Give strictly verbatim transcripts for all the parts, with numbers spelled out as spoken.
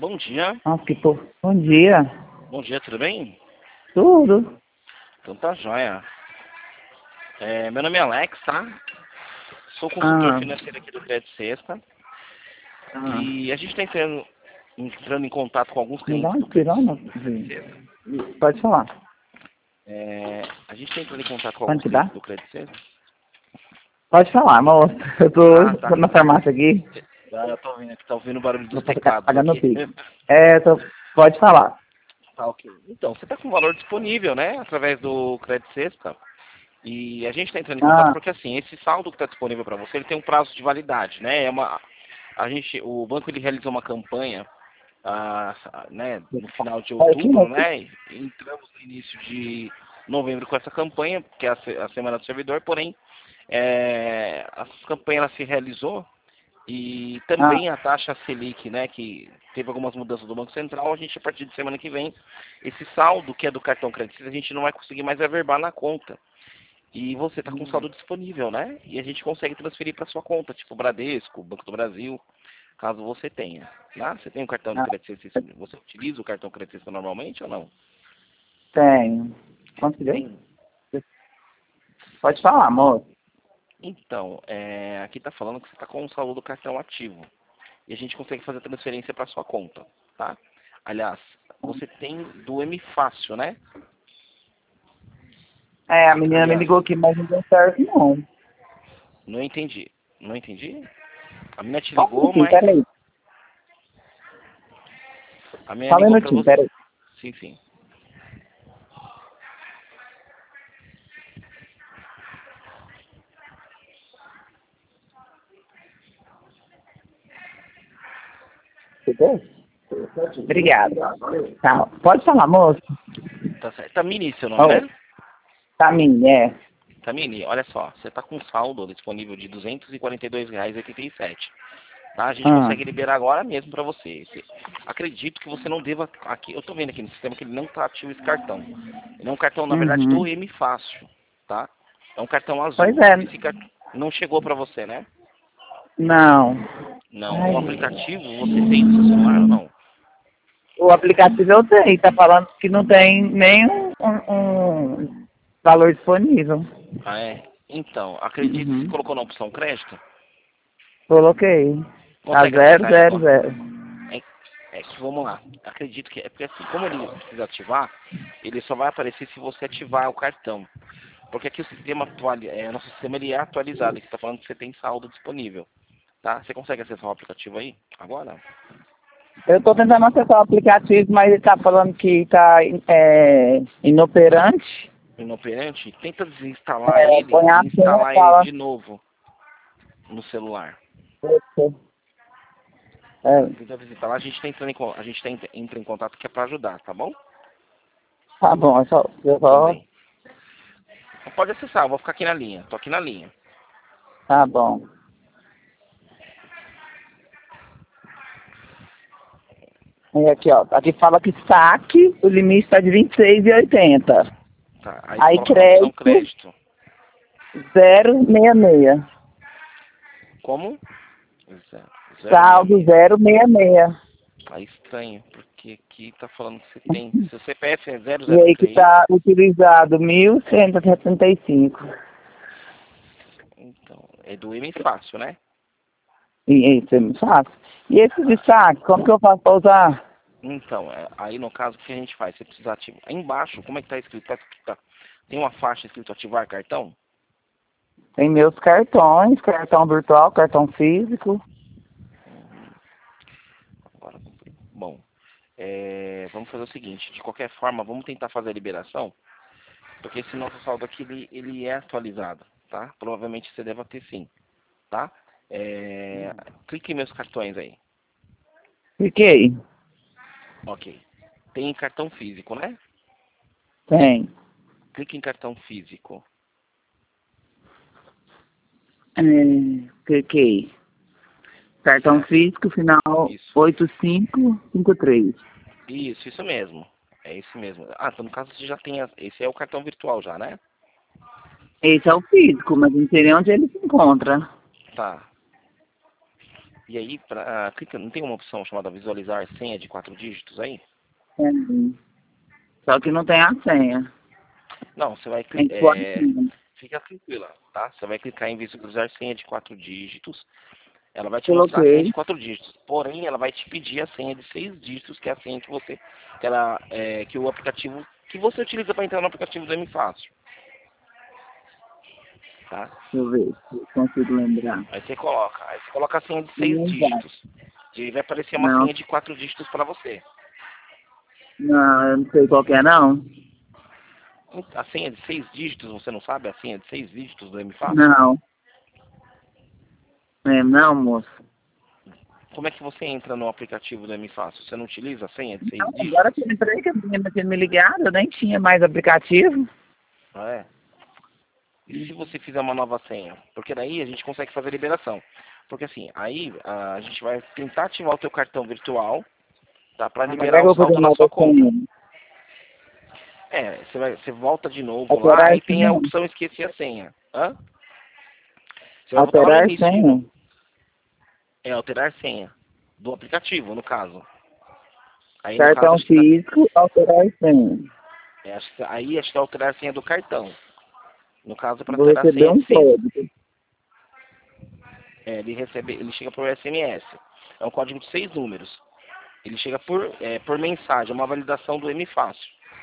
Bom dia. Nossa, que pô. Bom dia. Bom dia, tudo bem? Tudo. Então tá joia. É, meu nome é Alex, tá? Sou consultor Ah. financeiro aqui do Crédito Sexta. Ah. E a gente está entrando, entrando em contato com alguns Me dá clientes um do Crédito espirona? Sexta. Pode falar. É, a gente está entrando em contato com Quanto alguns que clientes dá? do Crédito Sexta. Pode falar, moço. Eu Ah, tô, tô tá. na farmácia aqui. Ah, eu tô ouvindo aqui, tá ouvindo o barulho dos Vou teclados pagar no aqui. Pix. É, tô... Pode falar. Tá, ok. Então, você está com valor disponível, né? Através do Crédito Sexta. E a gente está entrando em contato Ah. porque, assim, esse saldo que está disponível para você, ele tem um prazo de validade, né? É uma, a gente, o banco ele realizou uma campanha, ah, né, no final de Olha aqui, outubro, moço. né? E entramos no início de novembro com essa campanha, que é a, se- a Semana do Servidor, porém, é, a campanha ela se realizou e Ah. também a taxa Selic, né, que teve algumas mudanças do Banco Central, a gente, a partir de semana que vem, esse saldo que é do cartão crédito, a gente não vai conseguir mais averbar na conta. E você está com saldo disponível, né? E a gente consegue transferir para sua conta, tipo Bradesco, Banco do Brasil, caso você tenha. Tá? Você tem um cartão de Ah. crédito, você utiliza o cartão crédito normalmente ou não? Tenho. Quanto que deu? Tem. Pode falar, moço. Então, é, aqui está falando que você está com o saldo do cartão ativo. E a gente consegue fazer a transferência para sua conta, tá? Aliás, você tem do M Fácil, né? É, a menina me Aliás, ligou aqui, mas não deu certo, não. não entendi. Não entendi? A menina te Só um ligou, minutinho, mas peraí. a menina Só um ligou para minutinho, você. peraí. Sim, sim. Entendeu? Obrigada. Tá. Pode falar, moço. Tá certo. Tamini, seu nome, Oh, né? tá mim, é. Tamini, olha só, você está com um saldo disponível de duzentos e quarenta e dois reais e oitenta e sete. Tá? A gente Ah. consegue liberar agora mesmo para você. Esse- Acredito que você não deva. Aqui, eu estou vendo aqui no sistema que ele não está ativo esse cartão. Ele é um cartão, na verdade, do Uhum. M Fácil. Tá? É um cartão Pois azul. é. Esse cartão não chegou para você, né? Não. Não. Ai. O aplicativo você tem no seu celular ou não? O aplicativo eu tenho, tá falando que não tem nenhum um, um valor disponível. Ah, é? Então, acredito que você Uhum. colocou na opção crédito. Coloquei. Tá Consegue zero, acessar aí zero, agora? zero. É, é que vamos lá. Acredito que é porque assim, como ele precisa ativar, ele só vai aparecer se você ativar o cartão. Porque aqui o sistema atual, é, nosso sistema ele é atualizado, que está falando que você tem saldo disponível. Tá? Você consegue acessar o aplicativo aí? Agora? Eu tô tentando acessar o aplicativo, mas ele tá falando que tá é, inoperante. Inoperante? Tenta desinstalar É, ele põe a e senha instalar e ele fala. de novo no celular. É, Tenta desinstalar, a gente está entrando em, con- a gente tá, ent- entra em contato que é para ajudar, tá bom? tá bom, é só, eu só. Também. Pode acessar, eu vou ficar aqui na linha. Tô aqui na linha. Tá bom. E aqui, ó. Aqui fala que saque, o limite está de vinte e seis e oitenta. Tá, aí você Aí coloca na opção crédito crédito. zero seis seis. Como? Zero, zero meia Saldo meia. zero seis seis. Tá estranho, porque aqui tá falando que você tem. Seu C P F é zero E zero aí que três. está utilizado mil cento e setenta e cinco. Então, é do M Fácil, né? E isso é muito fácil. E esse de saque, como que eu faço para usar? Então, é, aí no caso, o que a gente faz? Você precisa ativar. Aí embaixo, como é que tá escrito? Tá, tá- tem uma faixa escrito ativar cartão? Tem meus cartões, cartão virtual, cartão físico. Agora, bom, é, vamos fazer o seguinte: de qualquer forma, vamos tentar fazer a liberação, porque esse nosso saldo aqui ele, ele é atualizado, tá? Provavelmente você deva ter sim, tá? É, clique em meus cartões aí. Fiquei. Ok. Tem cartão físico, né? Tem. Clique em cartão físico. É, cliquei. Cartão Certo. físico, final Isso. oito cinco cinco três. Isso, isso mesmo. É isso mesmo. Ah, então no caso você já tem. a- Esse é o cartão virtual já, né? Esse é o físico, mas não sei nem onde ele se encontra. Tá. E aí, pra, clica, não tem uma opção chamada visualizar senha de quatro dígitos aí? Entendi. Só que não tem a senha. Não, você vai Tem clicar. que pôr a É, senha. fica tranquila, tá? Você vai clicar em visualizar senha de quatro dígitos. Ela vai te mostrar a senha Coloquei. de quatro dígitos. Porém, ela vai te pedir a senha de seis dígitos, que é a senha que você. Que, ela, é, que o aplicativo. Que você utiliza para entrar no aplicativo do M Fácil. Tá? Deixa eu ver se eu consigo lembrar. Aí você coloca. Aí você coloca a senha de seis Não vai. dígitos. E aí vai aparecer uma Não, senha de quatro dígitos para você. não, eu não sei qual que é, não. A senha de seis dígitos, você não sabe a senha de seis dígitos do M Fácil? Não. É, não, moço. Como é que você entra no aplicativo do M Fácil? Você não utiliza a senha de seis Não, agora dígitos? que eu lembrei que a menina tinha me ligado, eu nem tinha mais aplicativo. Ah, é? E se você fizer uma nova senha? Porque daí a gente consegue fazer a liberação. Porque assim, aí a gente vai tentar ativar o teu cartão virtual, tá? Para Ah, mas é liberar que o eu vou fazer saldo na nova sua conta. senha. É, você, vai, você volta de novo lá Alterar e tem a senha? opção esquecer a senha. Hã? Você vai voltar lá no Alterar início de senha? novo. É, alterar senha. Do aplicativo, no caso. Aí no caso, Cartão acho que tá, físico, alterar senha. é, acho que- aí acho que é alterar a senha do cartão. No caso, para Vou alterar a receber senha um de seis. código. É, ele recebe, ele chega por S M S. É um código de seis números. Ele chega por, é, por mensagem, é uma validação do M Fácil.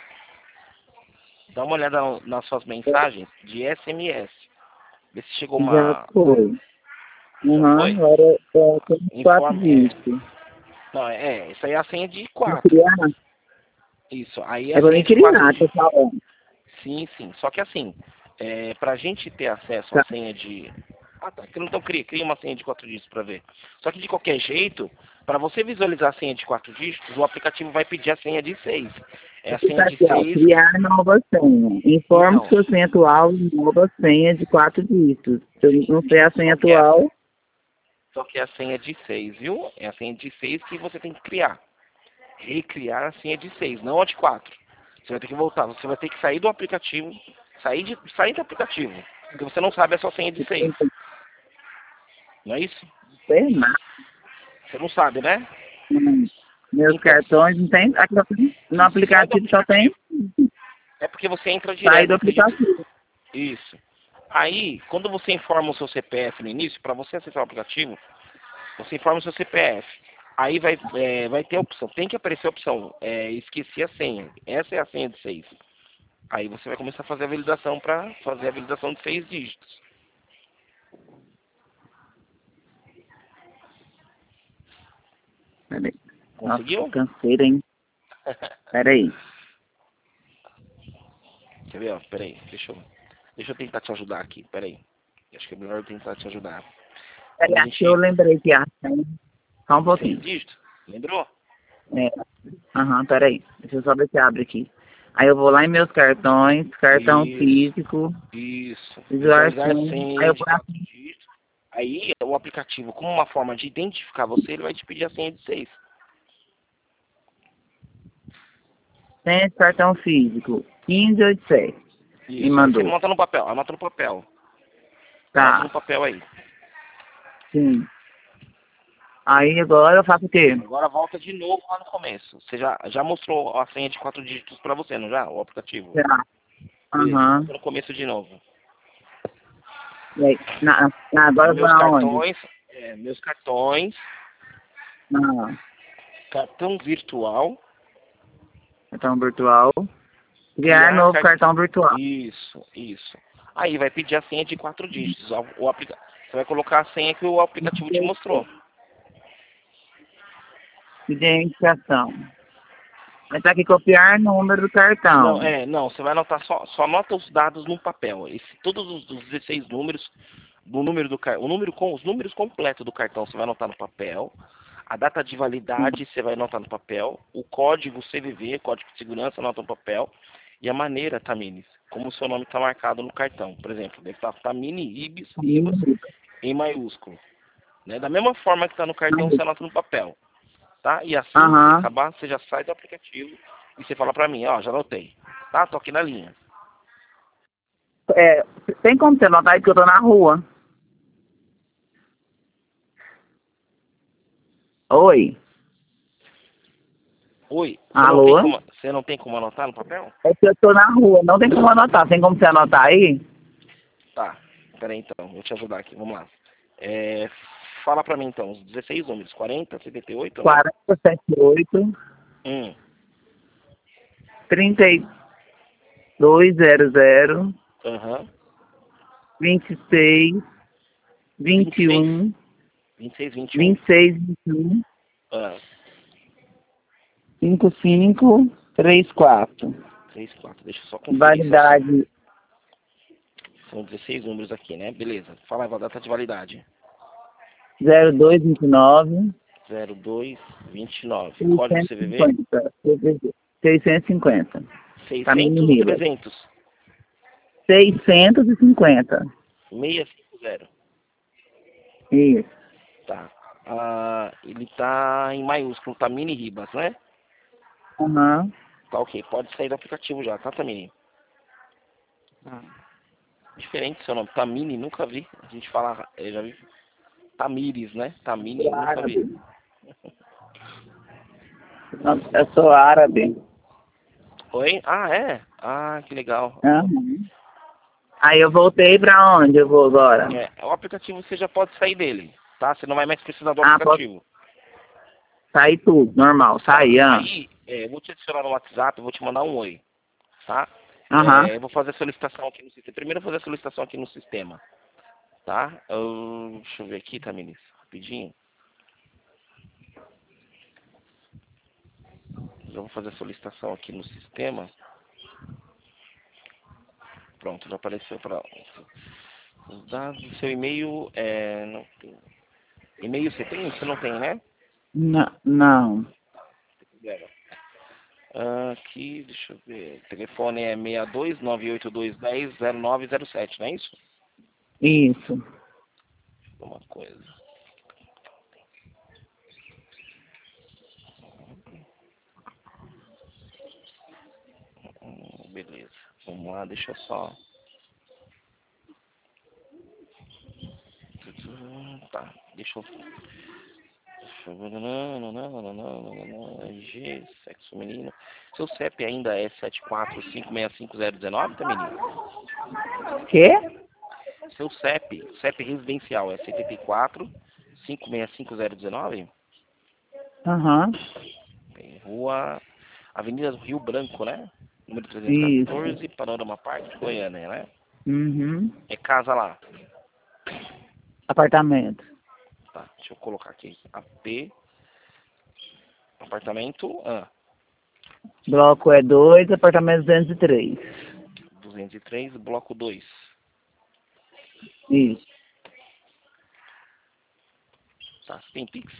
Dá uma olhada nas suas mensagens de S M S. Vê se chegou Já uma. foi. Já Uhum, foi? agora é, tem quatro Informe. É, dígitos. não, é, isso aí é a senha de Vou quatro. criar? Isso, aí é É a pra mim senha de quatro criar, tô dígitos. falando. Sim, sim. Só que assim, é, pra gente ter acesso à Tá. senha de. Ah, tá. Então cria, cria uma senha de quatro dígitos para ver. Só que de qualquer jeito, para você visualizar a senha de quatro dígitos, o aplicativo vai pedir a senha de seis. É a Aqui senha tá de aqui, ó. seis. Criar nova senha. Informe Então, sua senha atual e nova senha de quatro dígitos. Se eu não sei a senha só que é, atual, só que é a senha de seis, viu? É a senha de seis que você tem que criar. Recriar a senha de seis, não a de quatro. Você vai ter que voltar, você vai ter que sair do aplicativo, sair, de, sair do aplicativo, porque você não sabe a sua senha de eu seis. tenho que Não é isso? ter nada. Você não sabe, né? Hum, Meus Então, cartões não tem. Aqui no isso, sai do aplicativo só tem aplicativo. É porque você entra sair direto, do você acredita? aplicativo. Isso. Aí, quando você informa o seu C P F no início, para você acessar o aplicativo, você informa o seu C P F. Aí vai, é, vai ter a opção, tem que aparecer a opção, é, esqueci a senha. Essa é a senha de seis. Aí você vai começar a fazer a validação para fazer a validação de seis dígitos. Peraí. Nossa, que Conseguiu? canseira, hein? Peraí. Quer ver? Ó, peraí, deixa eu, deixa eu tentar te ajudar aqui, peraí. Acho que é melhor eu tentar te ajudar. Quando Peraí, a acho que eu gente... lembrei que a senha. Só um Seis pouquinho. dígitos? Lembrou? É. Aham, peraí. Deixa eu só ver se abre aqui. Aí eu vou lá em meus cartões, cartão Isso, físico, isso. visual Visualizar senha. Aí senha eu de vou quatro aqui. dígitos. Aí o aplicativo, como uma forma de identificar você, ele vai te pedir a senha de seis. Senha de cartão físico. quinze oitenta e sete. Me Isso. Aí você mandou. anota no papel, anota no papel. Anota no Tá. papel aí. Sim. Aí agora eu faço o quê? Agora volta de novo lá no começo. Você já, já mostrou a senha de quatro dígitos pra você, não já? O aplicativo. Tá. Beleza, Aham. volta no começo de novo. E aí? Na, na, agora eu vou Meus aonde? cartões, é, meus cartões, Na cartão virtual, cartão virtual. Criar criar novo cartão. cartão virtual. Isso, isso. Aí vai pedir a senha de quatro dígitos. O, o aplica... Você vai colocar a senha que o aplicativo te mostrou. Identificação. Vai estar aqui copiar número do Não, cartão. é, não, você vai anotar só, só anota os dados num papel. Esse, todos os, os dezesseis números, do número do car- o número com os números completos do cartão você vai anotar no papel. A data de validade você vai anotar no papel. O código C V V, código de segurança, anota no papel. E a maneira, Tamires, como o seu nome está marcado no cartão. Por exemplo, deve estar Tamine Ribas, Ribas em maiúsculo. Né? Da mesma forma que está no cartão, você anota no papel. Tá? E assim que você Aham. acabar, você já sai do aplicativo e você fala pra mim, ó, já anotei. Tá? Tô aqui na linha. É, tem como você notar aí que eu tô na rua? Oi. Oi. Você Alô? não tem como, você não tem Alô? como, você não tem como anotar no papel? É que eu tô na rua, não tem como anotar. Tem como você anotar aí? Tá. Pera aí então, vou te ajudar aqui. Vamos lá. É, fala pra mim então, os dezesseis números. quarenta, setenta e oito, né? quarenta, setenta e oito, Hum. trinta e dois, zero zero, Aham. vinte e seis, vinte vinte e e seis. um, vinte e seis, vinte e um. vinte e seis, vinte e um, Ah, cinquenta e cinco, trinta e quatro. três, quatro. Deixa eu só conferir se é assim. Validade São dezesseis números aqui, né? Beleza. Fala a data de validade. zero dois, vinte e nove, zero dois, vinte e nove. Código seiscentos e C V V? cinquenta. seiscentos e cinquenta. Camilo seiscentos ou Ribas. trezentos? seiscentos e cinquenta. seiscentos e cinquenta. Isso. Tá. Ah, ele tá em maiúsculo, tá Mini Ribas, né? Aham. Tá ok. Pode sair do aplicativo já, tá, Tamini? Diferente seu nome. Tamini, nunca vi. A gente fala, eu já vi. Tamires, né? Tamini, Sou nunca vi. árabe. Eu sou árabe. Oi? Ah, é? Ah, que legal. Aham. Aí eu voltei pra onde eu vou agora? É, o aplicativo você já pode sair dele, tá? Você não vai mais precisar do Ah, posso aplicativo. sair tudo, normal, Tá. sair, ah. Aí, é, eu vou te adicionar no WhatsApp, eu vou te mandar um oi, tá? Aham. É, eu vou fazer a solicitação aqui no sistema. Primeiro eu vou fazer a solicitação aqui no sistema, tá? Eu, deixa eu ver aqui, Tamiris, rapidinho. Eu vou fazer a solicitação aqui no sistema. Pronto, já apareceu para os dados do seu e-mail. É, não tem. E-mail você tem? Você não tem, né? Não, não. Aqui, deixa eu ver. O telefone é seis dois nove oito dois um zero zero nove zero sete, não é isso? Isso. Uma coisa. Hum, beleza. Vamos lá, deixa eu só. Tá, deixa eu. Deixa eu ver. Não, não, não, não, não, não, não, não. G, sexo menino. Seu C E P ainda é sete quatro cinco seis cinco zero um nove, tá, menino? Quê? Seu C E P, C E P residencial é setenta e quatro cinco seis cinco zero um nove? Aham. Tem rua. Avenida Rio Branco, né? Número trezentos e Isso. quatorze, Panorama Parque, Goiânia, né? Uhum. É casa lá. Apartamento. Tá, deixa eu colocar aqui. A P. Apartamento. Ah, Bloco é dois, apartamento duzentos e três. duzentos e três, bloco dois. Isso. Tá, você tem Pix?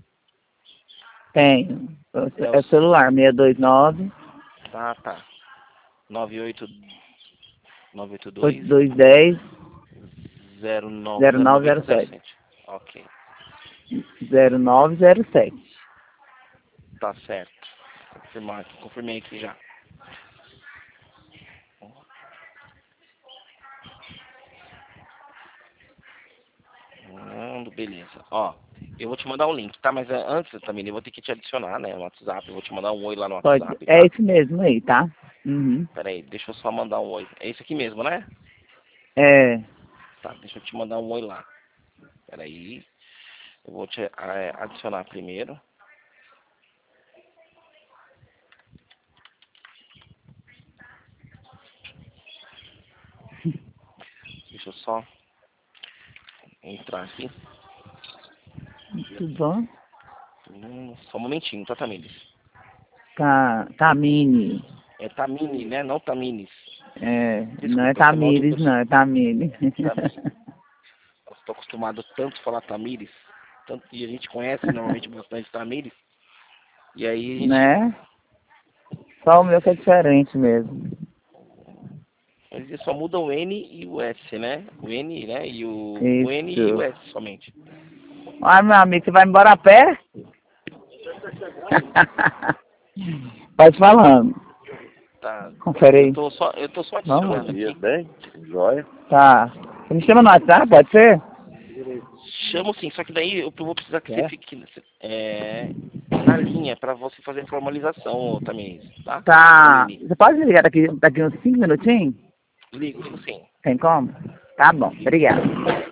Tenho. É É o... celular, seis dois nove, Tá, tá. nove oito nove oito dois oito dois um zero, zero nove zero zero nove nove zero zero sete. sete. Ok, zero nove zero sete. tá certo. Vou confirmar aqui, confirmei aqui já. Mando, beleza. Ó, eu vou te mandar um link, tá? Mas é, antes também eu vou ter que te adicionar, né? No WhatsApp. Eu vou te mandar um oi lá no Pode. WhatsApp, É tá? esse mesmo aí, tá? Uhum. Pera aí, deixa eu só mandar um oi. É esse aqui mesmo, né? É. Tá, deixa eu te mandar um oi lá. Pera aí. Eu vou te é, adicionar primeiro. Deixa eu só entrar aqui. Muito bom. Hum, só um momentinho, tá, Tamires? Tá, Tamine. É Tamini, né? Não Tamines. É, não é Desculpa, esse é mal de Tamires, pessoa. não, é Tamine. Tamires. Eu estou acostumado tanto a falar Tamires. Tanto que a gente conhece normalmente bastante Tamires. E aí a gente. Né? Só o meu que é diferente mesmo. Eles só mudam o N e o S, né? O N, né? E o, o N e o Isso. S somente. Olha, meu amigo, você vai embora a pé? Pode falando. Tá. Confere Eu aí. tô só, eu tô só Vamos. adicionando aqui. Bem, joia. Tá. Você me chama no WhatsApp, pode ser? Chamo sim, só que daí eu vou precisar que É? você fique é, na linha para você fazer a formalização também, tá? Tá. Aline, Você pode me ligar daqui, daqui uns cinco minutinhos? ligo, ligo sim. Tem como? Tá bom, obrigada.